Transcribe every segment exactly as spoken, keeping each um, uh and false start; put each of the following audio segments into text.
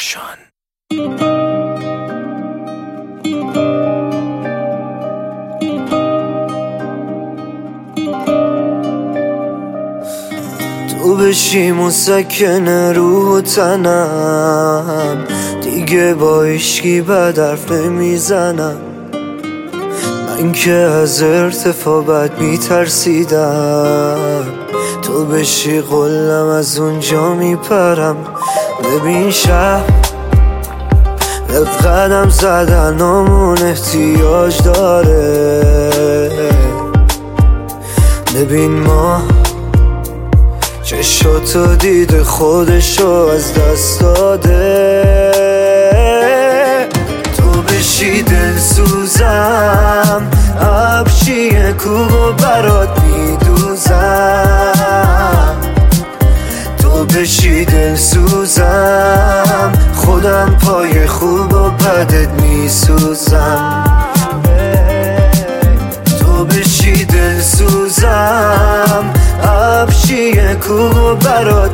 پروداکشن. تو بشی مسکن روح تنم، دیگه با عشقی بد حرف نمیزنم. من که از ارتفاع بد میترسیدم، تو بشی قلم از اونجا میپرم. ببین شب به قدم زدنامون احتیاج داره. ببین ما چشاتو دیده خودشو از دست داده. تو بشی دل سوزم، ابچیه کوبو برات میدوزم. تو بشی دل سوزم، خودم پای خوب و بدت میسوزم. تو بشی دل سوزم، ابچیه کوبو برات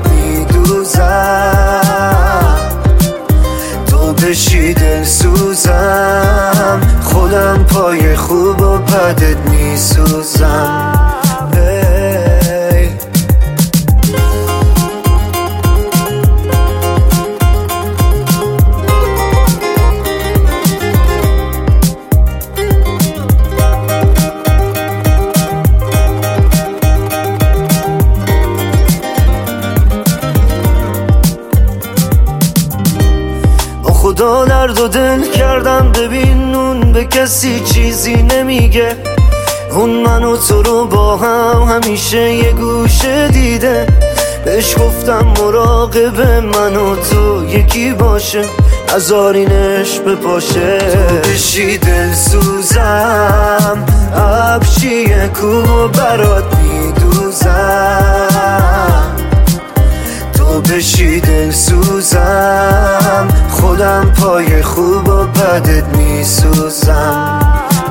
میدوزم. تو بشی دل سوزم، خودم پای خوب و بدت میسوزم. خدا درد و دل کردم، ببین اون به کسی چیزی نمیگه. اون من و تو رو با هم همیشه یه گوشه دیده. بهش گفتم مراقب من و تو یکی باشه، نذارینش بپاشه. تو بشی دل سوزم، ابچیه کوبو برات میدوزم. تو بشی دل سوزم، خودم پای خوب و بدت میسوزم.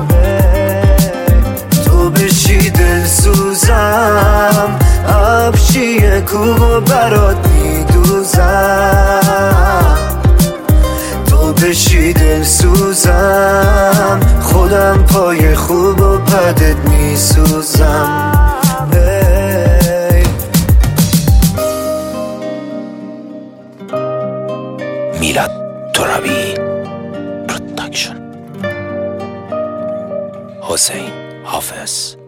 تو بشی دل سوزم، ابچیه کوبو برات میدوزم. تو بشی دل سوزم، خودم پای خوب و بدت میسوزم. میلاد ترابی پروداکشن. حسین حافظ.